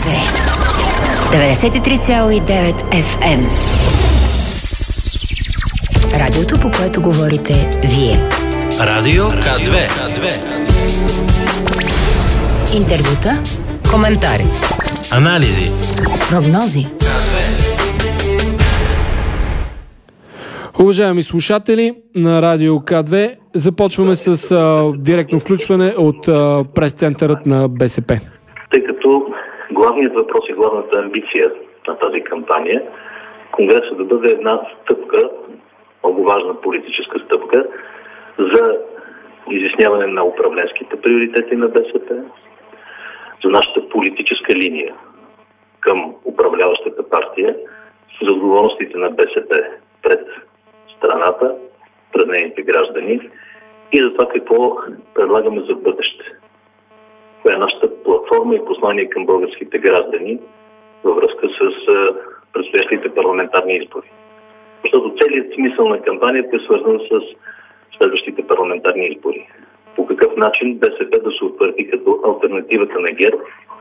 93,9 FM. Радиото, по което говорите вие. Радио К2. Интервюта, коментари, анализи, прогнози. Уважаеми слушатели на Радио К2, започваме с директно включване от прес-центърът на БСП. Тъй като главният въпрос и главната амбиция на тази кампания, Конгресът да бъде една стъпка, много важна политическа стъпка, за изясняване на управленските приоритети на БСП, за нашата политическа линия към управляващата партия, за отговорностите на БСП пред страната, пред нейните граждани и за това какво предлагаме за бъдеще. Това е нашата платформа и послание към българските граждани във връзка с предстоящите парламентарни избори. Защото целият смисъл на кампанията е свързан с следващите парламентарни избори. По какъв начин БСП да се утвърди като алтернативата на ГЕРБ,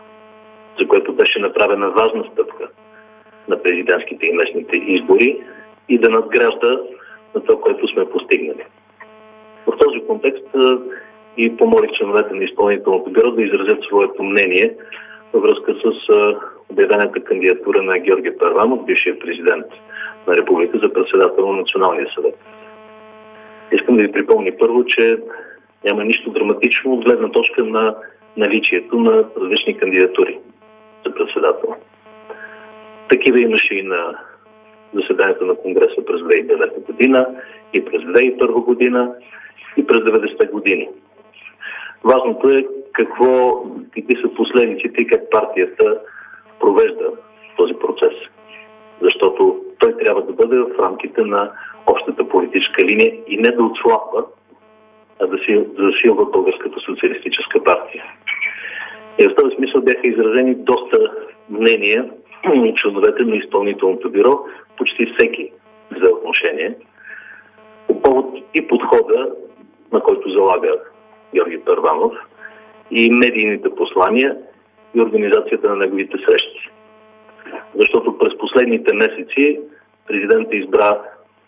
за което беше направена важна стъпка на президентските и местните избори и да надгражда на това, което сме постигнали. В този контекст и помолих членовете на изпълнителното бюро да изразят своето мнение във връзка с обявената кандидатура на Георги Първанов, бившия президент на Република, за председател на Националния съвет. Искам да ви припомня първо, че няма нищо драматично от гледна точка на наличието на различни кандидатури за председател. Такива имаше и на заседанието на Конгреса през 2009 година, и през 2001 година, и през 90-те години. Важното е какви са последиците и как партията провежда този процес. Защото той трябва да бъде в рамките на общата политическа линия и не да отслабва, а да засилва Българската социалистическа партия. И в този смисъл бяха изразени доста мнения от членовете на изпълнителното бюро, почти всеки взе отношение по повод и подхода, на който залага Георги Първанов, и медийните послания и организацията на неговите срещи. Защото през последните месеци президентът избра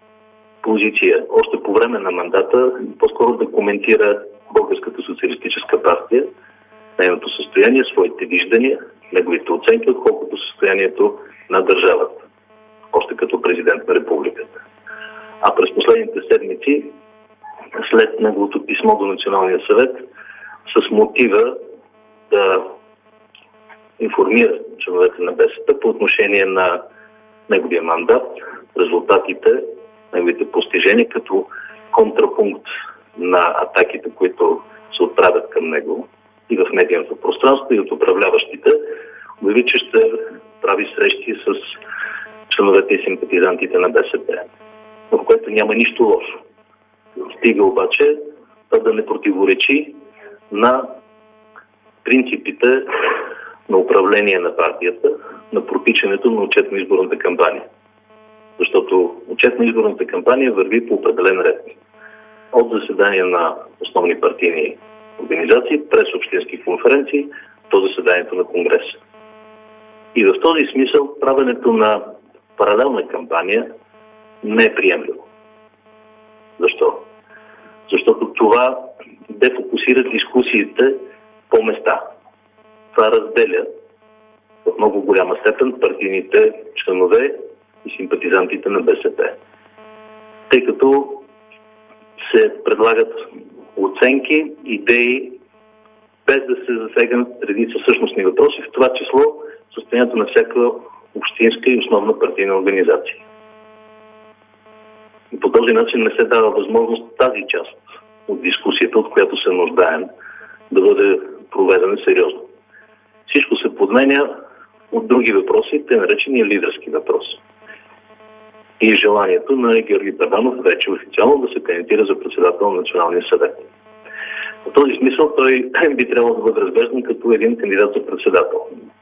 позиция още по време на мандата, по-скоро да коментира Българската социалистическа партия, нейното състояние, своите виждания, неговите оценки, отколкото състоянието на държавата, още като президент на републиката. А през последните седмици, след неговото писмо до Националния съвет, с мотива да информира членовете на БСП по отношение на неговия мандат, резултатите, неговите постижения, като контрапункт на атаките, които се отправят към него и в медийното пространство, и от управляващите, обяви, че ще прави срещи с членовете и симпатизантите на БСП, в което няма нищо лошо. Стига обаче да не противоречи на принципите на управление на партията, на протичането на отчетно-изборната кампания. Защото отчетно-изборната кампания върви по определен ред. От заседания на основни партийни организации, през общински конференции, до заседанието на Конгреса. И в този смисъл правенето на паралелна кампания не е приемливо. Защо? Защото това дефокусира дискусиите по места. Това разделя в много голяма степен партийните членове и симпатизантите на БСП. Тъй като се предлагат оценки, идеи, без да се засегнат редица същностни въпроси, в това число състоянието на всяка общинска и основна партийна организация. И по този начин не се дава възможност тази част от дискусията, от която се нуждаем, да бъде проведена сериозно. Всичко се подменя от други въпроси, те наречени лидерски въпроси. И желанието на Георги Първанов вече официално да се кандидатира за председател на Националния съвет. В този смисъл той би трябвало да бъде разглеждан като един кандидат за председател.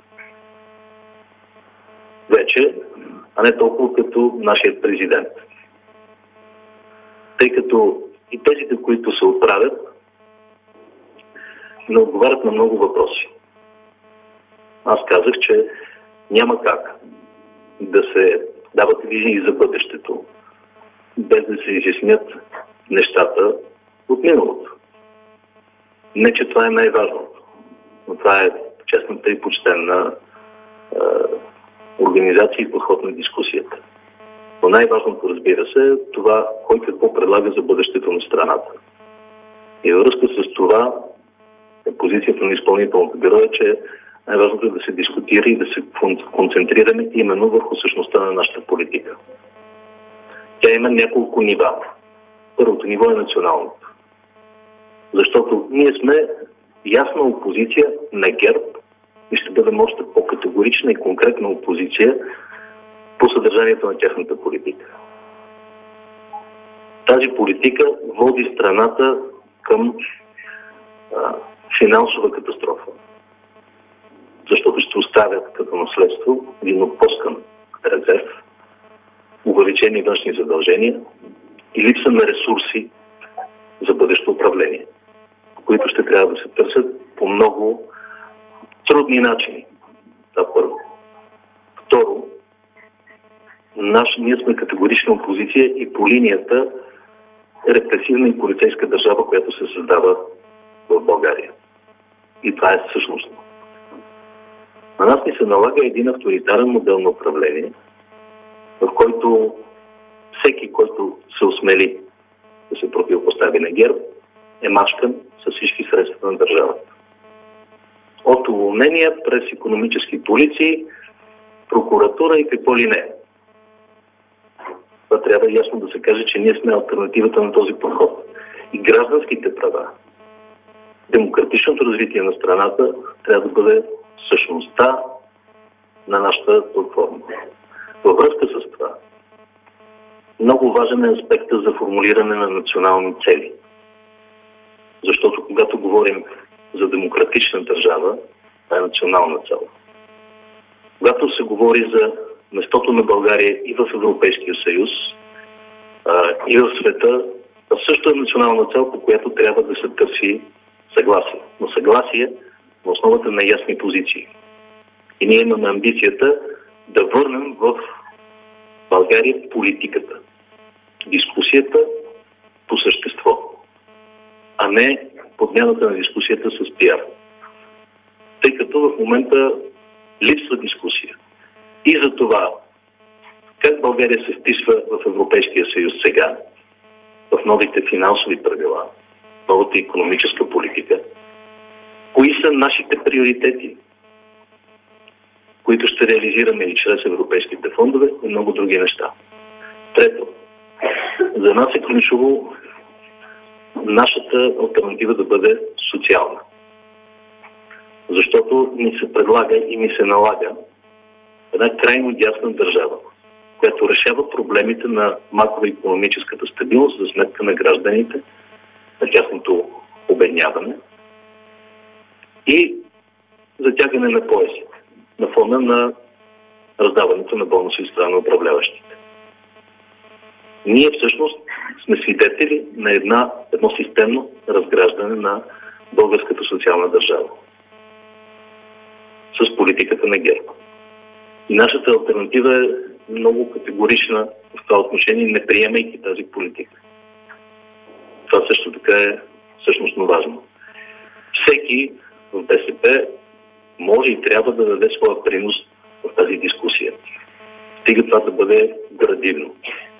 Вече, а не толкова като нашият президент. Тъй като и тезите, които се отправят, не отговарят на много въпроси. аз казах, че няма как да се дават визии за бъдещето, без да се изяснят нещата от миналото. Не, че това е най-важното, но това е честната и почтенна организация и подход на дискусията. Но най-важното, разбира се, е това, кой какво предлага за бъдещето на страната. И във връзка с това, позицията на изпълнителното бюро е, че най-важното е да се дискутира и да се концентрираме именно върху същността на нашата политика. Тя има няколко нива. Първото ниво е националното. Защото ние сме ясна опозиция на ГЕРБ и ще бъдем още по-категорична и конкретна опозиция по съдържанието на тяхната политика. Тази политика води страната към финансова катастрофа. Защото ще оставят като наследство един отпускан резерв, увеличени външни задължения и липса на ресурси за бъдещо управление, които ще трябва да се търсят по много трудни начини. Това първо. Второ, ние сме категорична опозиция и по линията репресивна и полицейска държава, която се създава в България. И това е всъщност. На нас ни се налага един авторитарен модел на управление, в който всеки, който се осмели да се противопостави на ГЕРБ, е мачкан с всички средства на държавата. От уволнения през икономически полиции, прокуратура и какво ли не. Това трябва ясно да се каже, че ние сме алтернативата на този подход. И гражданските права, демократичното развитие на страната трябва да бъде същността на нашата платформа. Във връзка с това, много важен е аспектът за формулиране на национални цели. Защото когато говорим за демократична държава, това е национална цел. Когато се говори за местото на България и в Европейския съюз, и в света, това също е национална цел, по която трябва да се търси съгласие. Но съгласие на основата на ясни позиции. И ние имаме амбицията да върнем в България политиката, дискусията по същество, а не подмяната на дискусията с пиар. Тъй като в момента липсва дискусия. И за това, как България се вписва в Европейския съюз сега, в новите финансови правила, новата икономическа политика, кои са нашите приоритети, които ще реализираме и чрез европейските фондове и много други неща. Трето, за нас е ключово нашата алтернатива да бъде социална. Защото ни се предлага и ни се налага една крайно дясна държава, която решава проблемите на макроикономическата стабилност за сметка на гражданите, на тяхното обедняване и затягане на поясите на фона на раздаването на бонуси от страна на управляващите. Ние всъщност сме свидетели на едно системно разграждане на българската социална държава с политиката на ГЕРБ. И нашата алтернатива е много категорична в това отношение, не приемайки тази политика. Това също така е всъщност важно. Всеки в БСП може и трябва да даде своя принос в тази дискусия. Стига това да бъде градивно.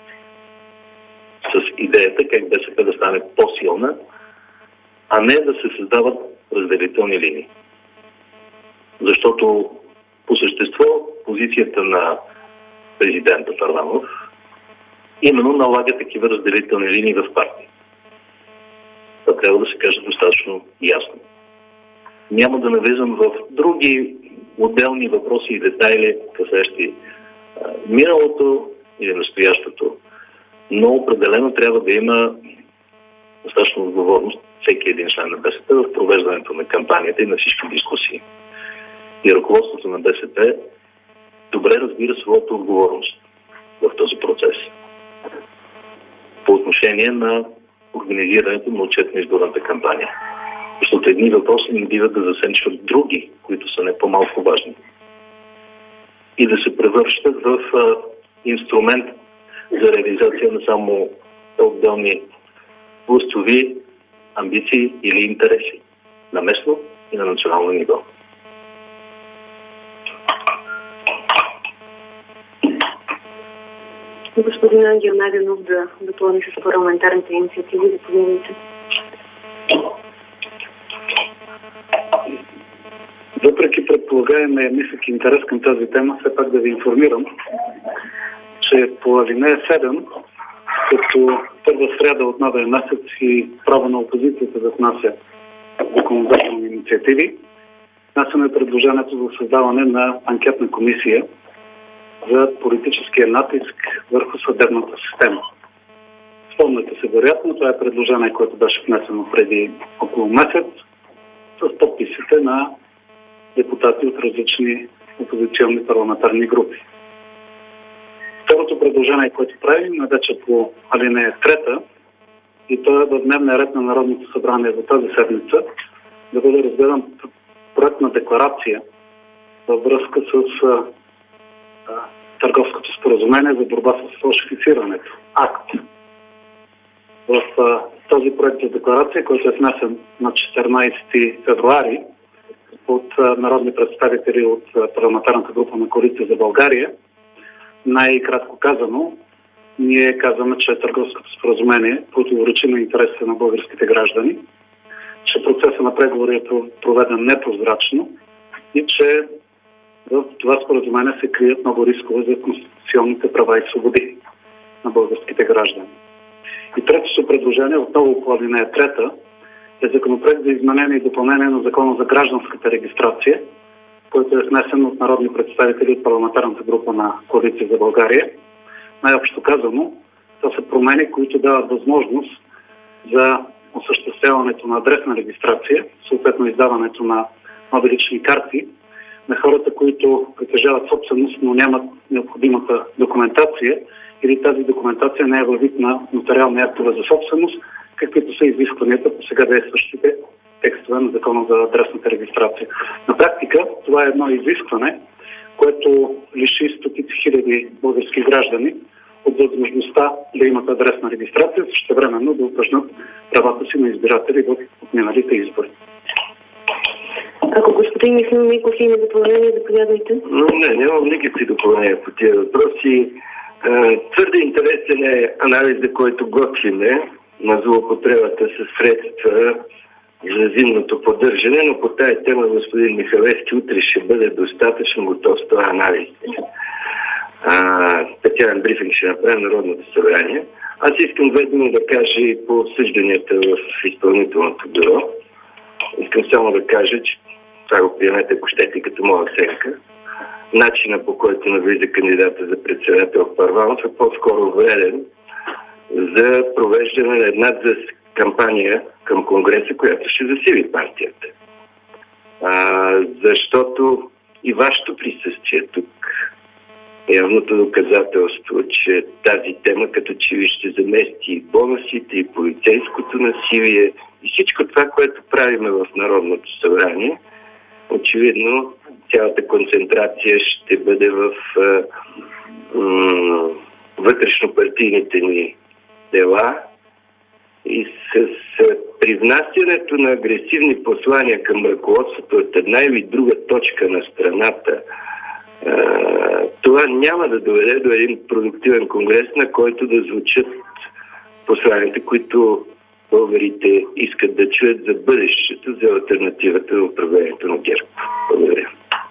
С идеята как БСП да стане по-силна, а не да се създават разделителни линии. Защото по същество позицията на президента Първанов именно налага такива разделителни линии в партия. Това трябва да се каже достатъчно ясно. Няма да навлизам в други отделни въпроси и детайли, касаещи миналото или настоящото, но определено трябва да има достатъчно отговорност всеки един член на БСП в провеждането на кампанията и на всички дискусии. И ръководството на БСП добре разбира своята отговорност в този процес. По отношение на организирането на отчетно-изборната кампания. Защото едни въпроси не биват да засенчват други, които са не по-малко по-малко важни. И да се превръщат в инструмент за реализация на само отделни властови амбиции или интереси на местно и на национално ниво. Господин Ангел Найденов да допълни с парламентарните инициативи. Заповядайте. Въпреки предполагаемия нисък интерес към тази тема, все пак да ви информирам, че по алинея 7, като първа сряда от новия месец и право на опозицията да внася законодателни инициативи, внасяме предложението за създаване на анкетна комисия за политическия натиск върху съдебната система. Спомняте се вероятно, това е предложение, което беше внесено преди около месец с подписите на депутати от различни опозиционни парламентарни групи. Второто предложение, което правим, е вече по алинея 3, и то е в дневния ред на Народното събрание за тази седмица, да бъде разгледан проект на декларация във връзка с търговското споразумение за борба с фалшифицирането. АКТ. В този проект за декларация, който е внесен на 14 февруари от народни представители от парламентарната група на Коалиция за България, най-кратко казано, ние казваме, че търговското споразумение противоречи на интересите на българските граждани, че процесът на преговори е проведен непрозрачно и че в това споразумение се крият много рискове за конституционните права и свободи на българските граждани. И третото предложение, отново по алинея 3, е законопроект за изменение и допълнение на Закона за гражданската регистрация, който е внесен от народни представители от парламентарната група на Коалиция за България. Най-общо казано, това са промени, които дават възможност за осъществяването на адресна регистрация, съответно издаването на нови лични карти на хората, които притежават собственост, но нямат необходимата документация или тази документация не е във вид на нотариални актове за собственост, каквито са изискванията по сега действащите текстове на Закона за адресната регистрация. На практика това е едно изискване, което лиши стотици хиляди български граждани от възможността да имат адресна регистрация, същевременно да упражнят правата си на избиратели в отминалите избори. Ако господин Михаил Миков има допълнение, заповядайте. Не, нямам никакви допълнения по тия въпроси. Твърде интересен е анализа, който готвиме на злоупотребата с средства за зимното поддържане, но по тая тема господин Михалевски утре ще бъде достатъчно готов с това анализ. Специален брифинг ще направи Народното събрание. Аз искам две думи да кажа и по обсъжданията в изпълнителното бюро. Искам само да кажа, че това го приемете, ако щете, като моя оценка. Начина, по който навлиза кандидата за председател в парламент е по-скоро вреден за провеждане на една кампания към Конгреса, която ще засили партията. Защото и вашето присъствие тук е явното доказателство, че тази тема като че ли ще замести и бонусите, и полицейското насилие, и всичко това, което правиме в Народното събрание. Очевидно, цялата концентрация ще бъде в вътрешнопартийните ни дела и с привнасянето на агресивни послания към ръководството от една или друга точка на страната, това няма да доведе до един продуктивен конгрес, на който да звучат посланията, които българите искат да чуят за бъдещето, за алтернативата на управлението на ГЕРБ. Благодаря.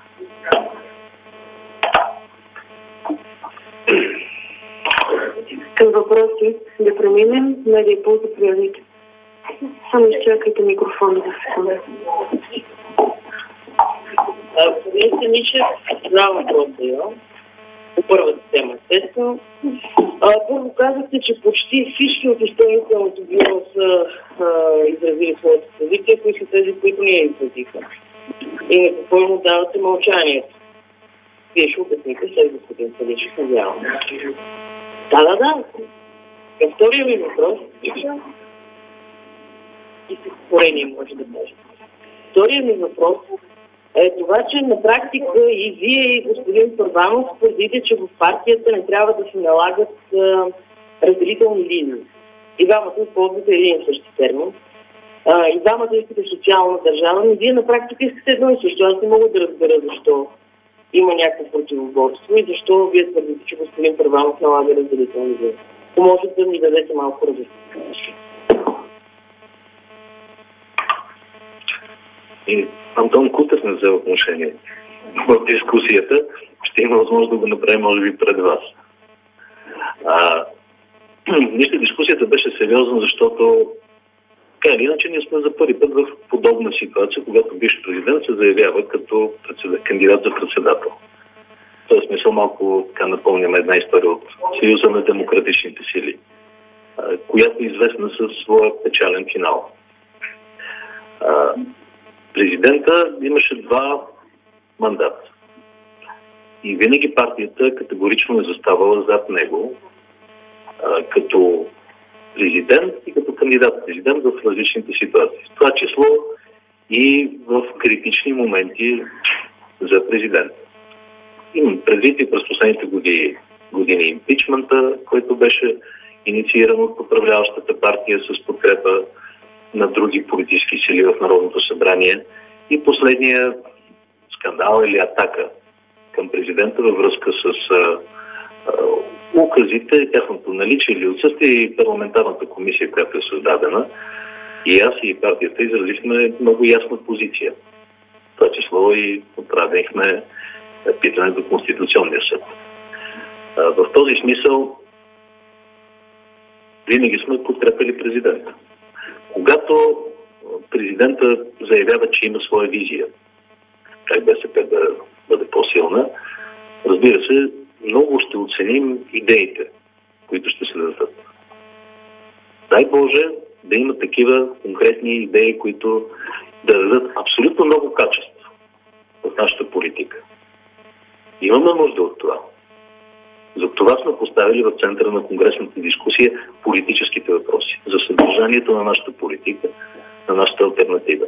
Към въпроси да преминем. Медия Пул, заповядайте. Само изчакайте микрофона за секунда. Господин Станичев, два въпроса имам. По първата тема, естествено. Първо казахте, че почти всички от изпълнителното бюро са изразили своята позиция, кои са тези, които не изразиха. И на какво му давате мълчанието? Вие ще обясните след господин Станичев, надявам. Да. Към втория ми въпрос, и с спорение може да кажа. Втория ми въпрос е това, че на практика и вие, и господин Първанов твърдите, че в партията не трябва да се налагат разделителни линии. И двамата използвате един и същи термин. И двамата искате социална държава, но вие на практика искате едно и също. Аз не мога да разбера защо има някакво противоборство и защо вие твърдите, че господин Първанов налага разделителни линии. Може да ми дадете малко разяснение. И Антон Кутев не взе отношение в дискусията. Ще има възможност да го направим, може би, пред вас. Мисля, дискусията беше сериозна, защото така или иначе ние сме за първи път в подобна ситуация, когато бивш президент се заявява като кандидат за председател. В този смисъл малко така напомняме една история от Съюза на демократичните сили, която е известна със своя печален финал. Президента имаше 2 мандата. И винаги партията категорично е заставала зад него като президент и като кандидат-президент в различните ситуации. В това число и в критични моменти за президент. Имам предвид и през последните години импичмента, който беше иницииран от управляващата партия с подкрепа на други политически сили в Народното събрание и последния скандал или атака към президента във връзка с указите, тяхното наличие или отсъствие и парламентарната комисия, която е създадена. И аз и партията изразихме много ясна позиция. В това число и отправихме питане до Конституционния съд. В този смисъл винаги сме подкрепили президента. Когато президента заявява, че има своя визия, как БСП да бъде по-силна, разбира се, много ще оценим идеите, които ще се дадат. Дай Боже да има такива конкретни идеи, които да дадат абсолютно много качество в нашата политика. Имаме нужда от това. За това сме поставили в центъра на конгресната дискусия политическите въпроси, за съдържанието на нашата политика, на нашата алтернатива.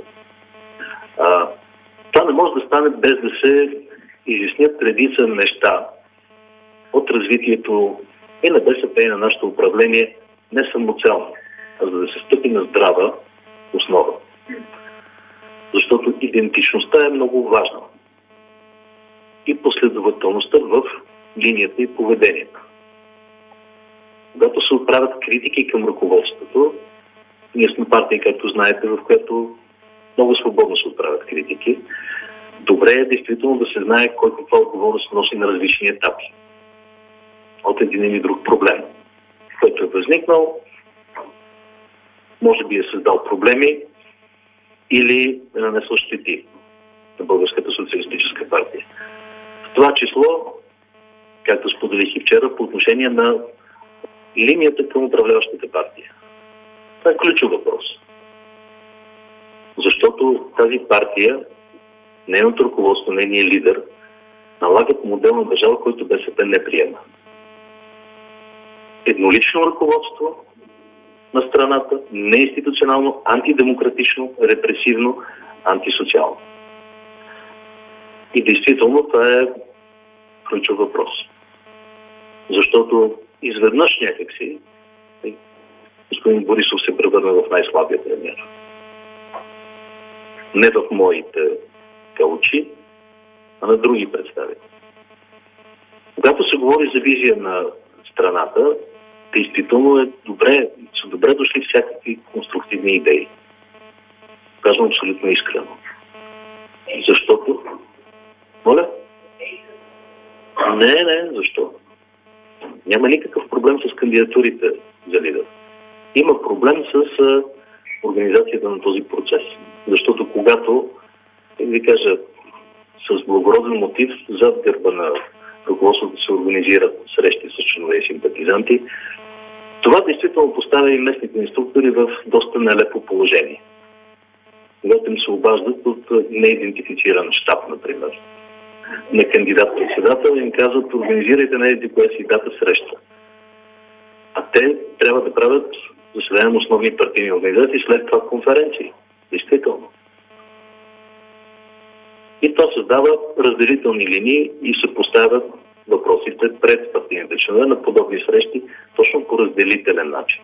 Това не може да стане без да се изяснят редица неща от развитието и на БСП, и на нашето управление не самоцелно, а за да се стъпи на здрава основа. Защото идентичността е много важна. И последователността в линията и поведението. Когато се отправят критики към ръководството, ние сме партия, както знаете, в която много свободно се отправят критики, добре е действително да се знае кой каква отговорност носи на различни етапи от един или друг проблем, който е възникнал, може би е създал проблеми или е нанесъл щети на Българската социалистическа партия. В това число, както споделих и вчера, по отношение на линията към управляващата партия. Това е ключов въпрос. Защото тази партия, нейното ръководство, нейният лидер, налагат модел на държава, който БСП не приема. Еднолично ръководство на страната, неинституционално, антидемократично, репресивно, антисоциално. И действително това е ключов въпрос. Защото изведнъж някакси господин Борисов се превърна в най-слабия премиер. Не в моите очи, а на други представители. Когато се говори за визия на страната, действително са добре дошли всякакви конструктивни идеи. Казвам абсолютно искрено. Защото... Моля? Не, защо? Няма никакъв проблем с кандидатурите за лидер. Има проблем с организацията на този процес. Защото когато, ви кажа, с благороден мотив зад гърба на ръководството се организират срещи с членове и симпатизанти, това действително поставя и местните инструктори в доста нелепо положение. Когато им се обаждат от неидентифициран щаб, например, на кандидат-председател, им казват: организирайте на еди коя си дата среща. А те трябва да правят заседания на основни партийни организации, след това конференции. Действително. И това създава разделителни линии и се поставят въпросите пред партийните членове на подобни срещи точно по разделителен начин.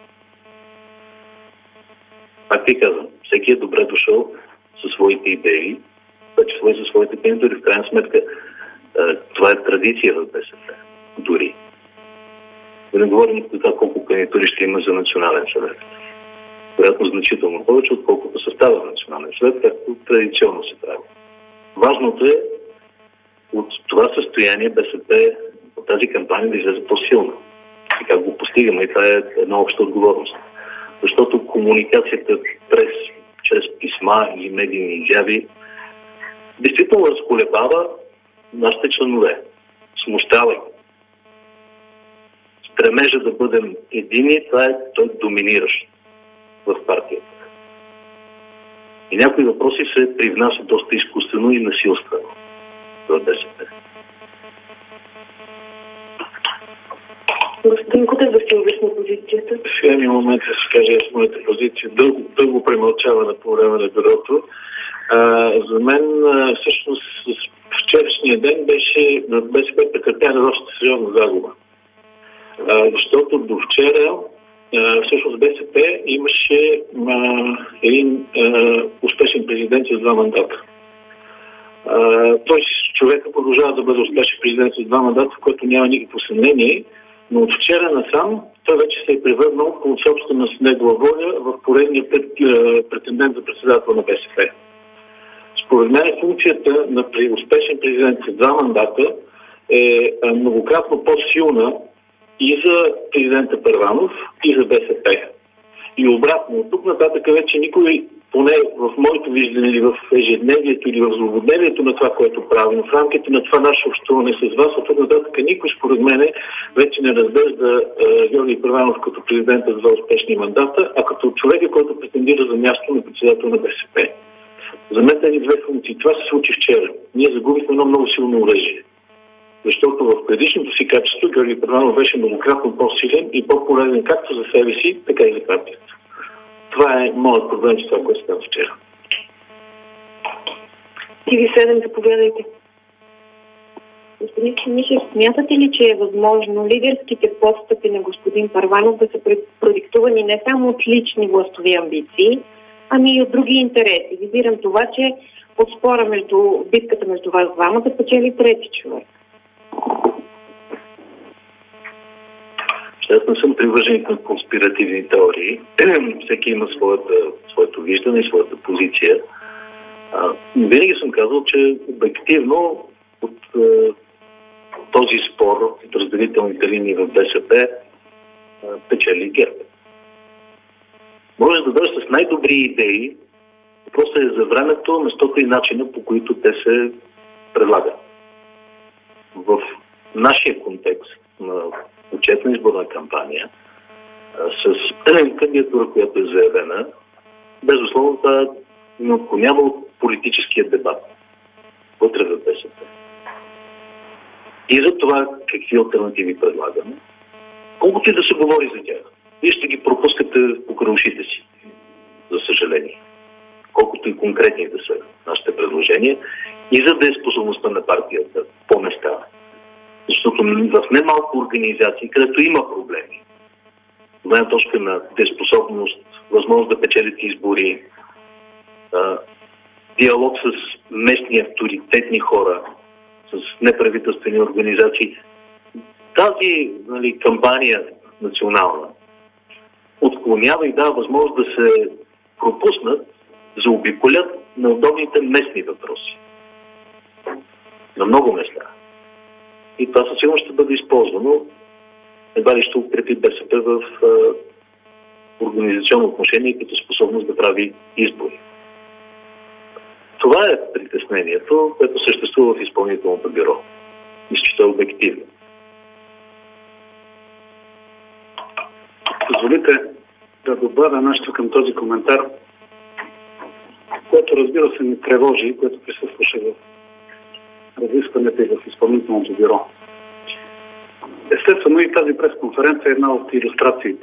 Пак ти казвам, всеки е добре дошъл със своите идеи, със своите кандидатури. В крайна сметка това е традиция в БСП. Дори. Да не говорим за това колко кандидатури ще има за национален съвет. Вероятно значително повече, отколкото състава на национален съвет, както традиционно се прави. Важното е от това състояние БСП от тази кампания да излезе по-силна. И как го постигаме, и това е една обща отговорност. Защото комуникацията чрез писма или медийни изяви действително разколебава нашите членове. Смущава ги. Стремежа да бъдем едини, той е доминиращ в партията. И някои въпроси се привнасят доста изкуствено и насилствено в БСП. Господин Кутев, да се обясни позицията. Сега ми момент да се каже моята позиция. Дълго премълчаване по време на бюрото. За мен всъщност вчерашния ден беше на БСП претърпяна доста сериозна загуба. Защото до вчера всъщност БСП имаше един успешен президент с 2 мандата. Той човека продължава да бъде успешен президент с 2 мандата, в което няма никакво съмнение, но от вчера насам той вече се е превърнал по собствена с негова воля в поредния претендент за председател на БСП. Според мен функцията на успешен президент с 2 мандата е многократно по-силна и за президента Първанов, и за БСП. И обратно, от тук нататък вече никой, поне в моето виждане или в ежедневието или в злободневието на това, което правим, в рамките на това наше общуване с вас, от тук нататък никой според мен вече не разглежда Георги Първанов като президента за 2 успешни мандата, а като човека, който претендира за място на председател на БСП. За мен тези 2 функции. Това се случи вчера. Ние загубихме едно много силно оръжие. Защото в предишното си качество Георги Първанов беше многократно по-силен и по-полезен както за себе си, така и за партията. Това е моят проблем с това, което става вчера. TV7, заповядайте. Господин Мишев, смятате ли, че е възможно лидерските подстъпи на господин Първанов да са продиктувани не само от лични властови амбиции, ами и от други интереси? Визирам това, че от спора битката между вас двама да печели трети човек. Аз не съм привърженик на конспиративни теории. Всеки има своето виждане и своята позиция. Винаги съм казал, че обективно от този спор, от разделителните линии в БСП, печели ГЕРБ. Може да дойде с най-добри идеи, просто е за времето, местото и начина, по които те се предлагат. В нашия контекст на отчетна изборна кампания, с кандидатура, която е заявена, безусловно това не отклонява от политическия дебат вътре в БСП. И за това какви алтернативи предлагаме, колкото и да се говори за тях, вие ще ги пропускате покрай ушите си, за съжаление. Колкото и конкретни да са нашите предложения, и за дееспособността на партията по места. Защото в немалко организации, където има проблеми, гледна точка на дееспособност, възможност да печелите избори, диалог с местни авторитетни хора, с неправителствени организации, тази кампания национална отклонява и дава възможност да се пропуснат, заобиколят на удобните местни въпроси. На много места. И това със сигурност ще бъде използвано. Едва ли ще укрепи БСП в организационно отношение като способност да прави избори. Това е притеснението, което съществува в изпълнителното бюро. Мисля, че това е обективно. Позволите да добавя нещо към този коментар, което разбира се ни тревожи, което присъстваше в разискването и в изпълнителното бюро. Естествено и тази пресконференция е една от илюстрациите,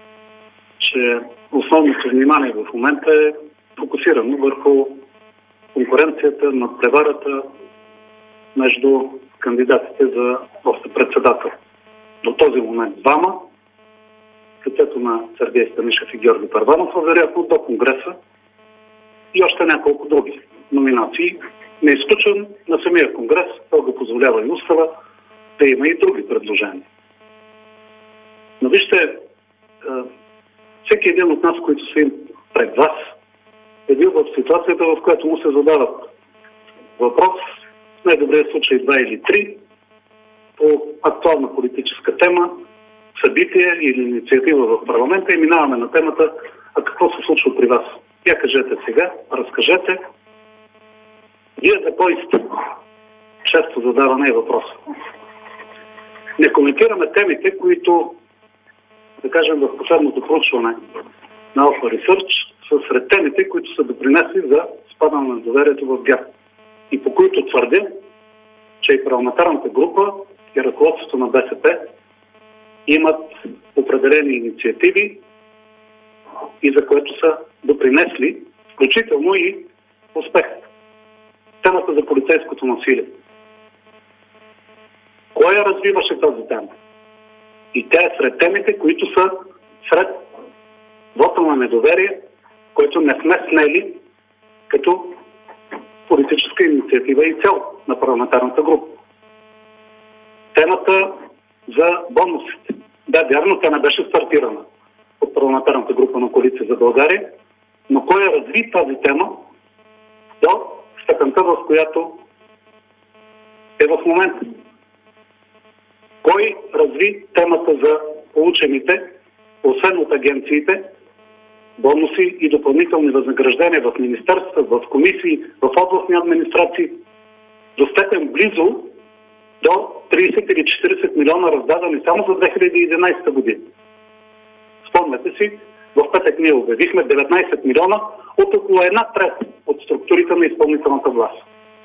че основното внимание в момента е фокусирано върху конкуренцията, на преварата между кандидатите за още председател. До този момент двама, лицето на Сергей Станишев и Георги Първанов, а вероятно до Конгреса и още няколко други номинации. Не е изключен на самия Конгрес, това го позволява и устава, да има и други предложения. Но вижте, всеки един от нас, които стоим пред вас, е бил в ситуацията, в която му се задават въпрос, в най-добрия случай 2 или 3, по актуална политическа тема, събитие или инициатива в парламента и минаваме на темата, а какво се случва при вас? Я кажете сега, разкажете. Вие за кой сте? Често задаване е въпрос. Не коментираме темите, които, да кажем, в последното проучване на Alpha Research са сред темите, които са допринесли за спадане на доверието в ГЕРБ. И по които твърдя, че и парламентарната група и ръководството на БСП имат определени инициативи и за което са допринесли, включително и успех. Темата за полицейското насилие. Кой я развиваше тази тема? И тя е сред темите, които са сред вота на недоверие, който не сме снели като политическа инициатива и цел на парламентарната група. Темата за бонусите. Да, вярно, тя не беше стартирана от парламентарната група на Коалиция за България, но кой я разви тази тема до степента, в която е в момента? Кой разви темата за получените, освен от агенциите, бонуси и допълнителни възнаграждения в министерства, в комисии, в областни администрации, до степен близо до 30 или 40 милиона раздадени само за 2011 година. Спомняте си, в петък ние обявихме 19 милиона от около 1/3 от структурите на изпълнителната власт.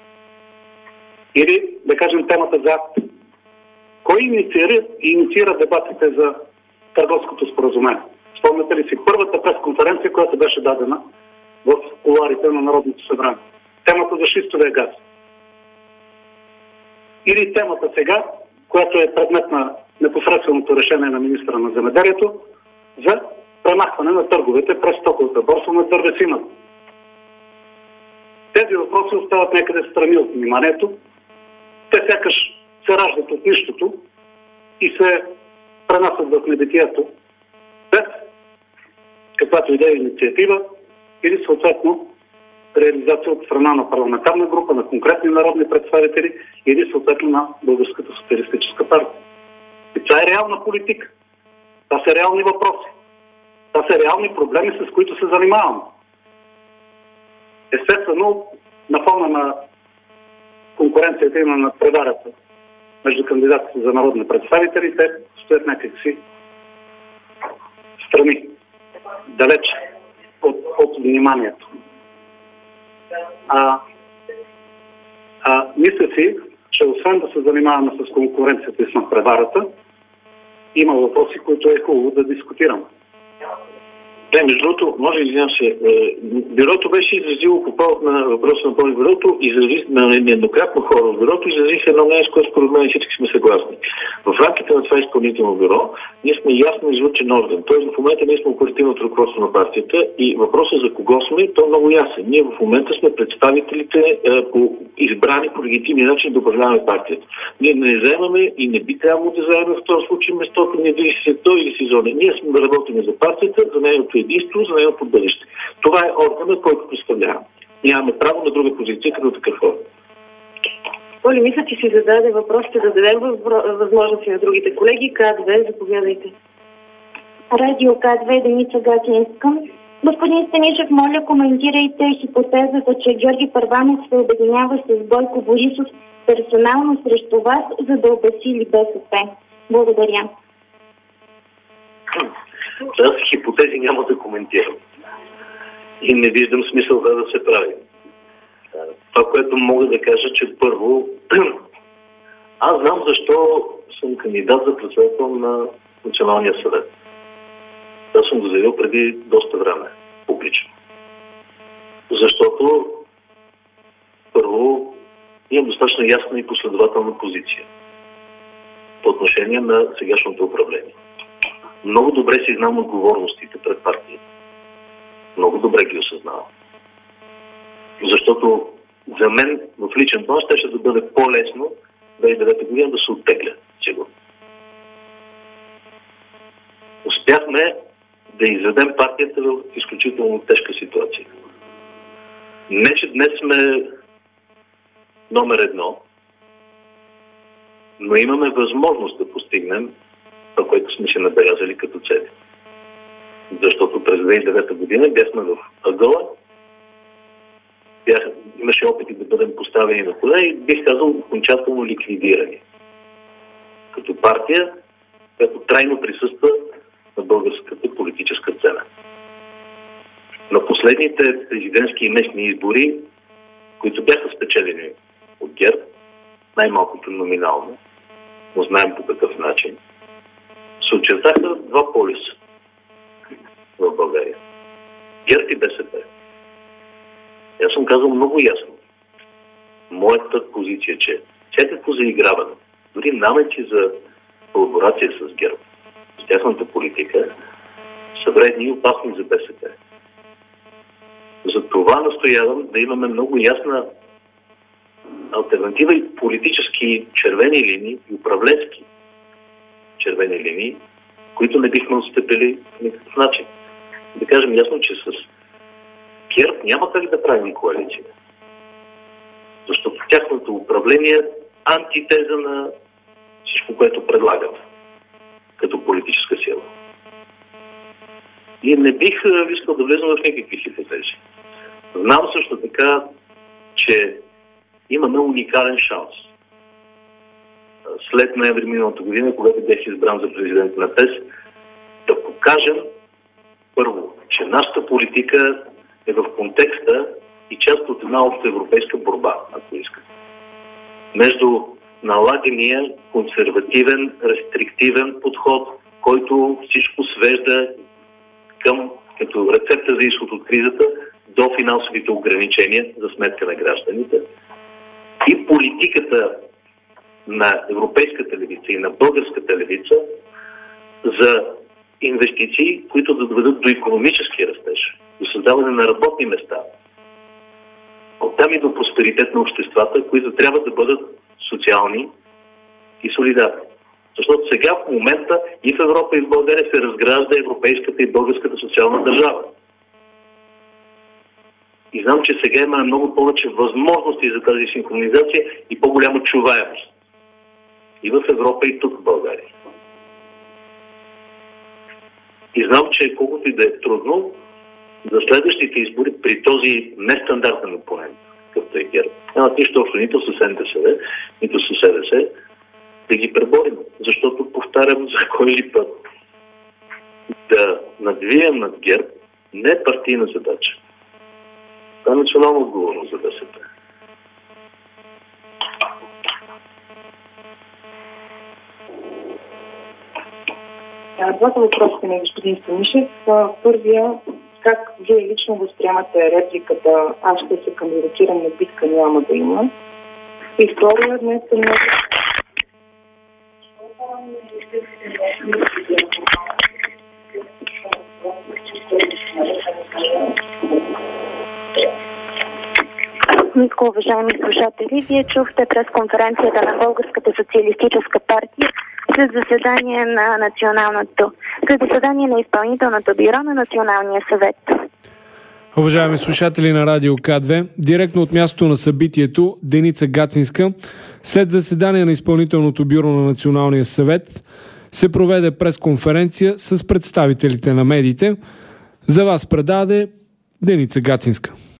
Или, да кажем, темата за акт. Кой инициира дебатите за търговското споразумение? Спомняте ли си първата пресконференция, която беше дадена в кулоарите на Народното събрание? Темата за шистовия газ. Или темата сега, която е предмет на непосредственото решение на министра на земеделието за премахване на търговете през стоковата борса на дървесината. Тези въпроси остават някъде страни от вниманието. Те сякаш се раждат от нищото и се пренасят в небитието без каквато и да е инициатива или съответно реализация от страна на парламентарна група, на конкретни народни представители или съответно на Българската социалистическа партия. И това е реална политика. Това са реални въпроси. Това са реални проблеми, с които се занимаваме. Естествено, на фона на конкуренцията и на надпреварата между кандидатите за народни представители, те стоят някакси страни, далече от вниманието. Мисля си, че освен да се занимаваме с конкуренцията и с надпреварата, има въпроси, които е хубаво да дискутираме. Да, между другото, може извинявам се, бюрото беше изразило по повод на въпроса на Политбюрото, изрази нееднократно хора от бюрото, изразиха едно мнение, с което според мен всички сме съгласни. В рамките на това изпълнително бюро ние сме ясно излучен орган. Тоест в момента ние сме оперативното ръководство на партията и въпросът за кого сме, то е много ясен. Ние в момента сме представителите избрани по легитимния начин да управляваме партията. Ние не заемаме и не би трябвало да заемаме в този случай местото ни дали си той или си зоне. Ние сме да работим за партията, за нейното единство, за нейното бъдеще. Това е органът, който представляваме. Нямаме право на друга позиция като такъв орган. Оли, мисля, че си зададе въпрос, ще да дадем възможности на другите колеги. К2, заповядайте. Радио К2, Деница Гатинска. Господин Станишев, моля, коментирайте хипотезата, че Георги Първанов се обединява с Бойко Борисов персонално срещу вас, за да обесили БСП. Благодаря. Аз хипотези няма да коментирам. И не виждам смисъл да се прави. Това, което мога да кажа, че първо, аз знам защо съм кандидат за председател на Националния съвет. Аз съм го заявил преди доста време, публично. Защото Първо, имам достатъчно ясна и последователна позиция по отношение на сегашното управление. Много добре си знам отговорностите пред партията. Много добре ги осъзнавам. Защото за мен в личен план ще да бъде по-лесно 2009 година да се оттегля. Сигурно. Успяхме да изведем партията в изключително тежка ситуация. Не, че днес сме номер 1, но имаме възможност да постигнем това, което сме си набелязали като цели. Защото през 2009 година бяхме в ъгъла, имаше опити да бъдем поставени на колене и бих казал окончателно ликвидирани. Като партия, която трайно присъства на българската политическа сцена. На последните президентски и местни избори, които бяха спечелени от ГЕРБ, най-малкото номинално, но знаем по какъв начин, се очертаха два полюса в България. ГЕРБ и БСП. Аз съм казал много ясно. Моята позиция, че всякакво заиграване, дори намеци за колаборация с ГЕРБ, с тяхната политика, са вредни и опасни за БСП. За това настоявам да имаме много ясна алтернатива и политически червени линии и управленски червени линии, които не бихме отстъпили по никакъв начин. Да кажем ясно, че с ГЕРБ няма как да правим коалиция. Защото тяхното управление е антитеза на всичко, което предлагат като политическа сила. И не бих искал да влезам в никакви хипотези. Знам също така, че имаме уникален шанс. След ноември миналата година, когато бях избран за президент на ПЕС, да покажем първо, че нашата политика е в контекста и част от една общоевропейска борба, ако искате. Между налагания консервативен, рестриктивен подход, който всичко свежда към, като рецепта за изход от кризата, до финансовите ограничения за сметка на гражданите. И политиката на европейската левица и на българската левица за инвестиции, които да доведат до икономически растеж, до създаване на работни места, оттам и до просперитет на обществата, които трябва да бъдат социални и солидарни. Защото сега в момента и в Европа, и в България се разгражда европейската и българската социална държава. И знам, че сега има много повече възможности за тази синхронизация и по-голяма чуваемост. И в Европа, и тук в България. И знам, че колкото и да е трудно, за следващите избори при този нестандартен опонент, какъвто е ГЕРБ, нямат нищо общо нито с НДСВ, нито с СДС, да ги преборим. Защото, повтарям за кой ли път, да надвием над ГЕРБ не е партийна задача. Това е национална отговорност за БСП. Двата въпроса на господин Станишев. Първия, как вие лично възприемате репликата "Аз ще се кандидатирам, но битка няма да има"? И втория, днес съм много... Уважаеми слушатели, вие чухте пресконференцията на Българската социалистическа партия за заседание на изпълнителното бюро на Националния съвет. Уважаеми слушатели на Радио К2, директно от мястото на събитието Деница Гацинска, след заседание на изпълнителното бюро на Националния съвет, се проведе пресконференция с представителите на медиите. За вас предаде Деница Гацинска.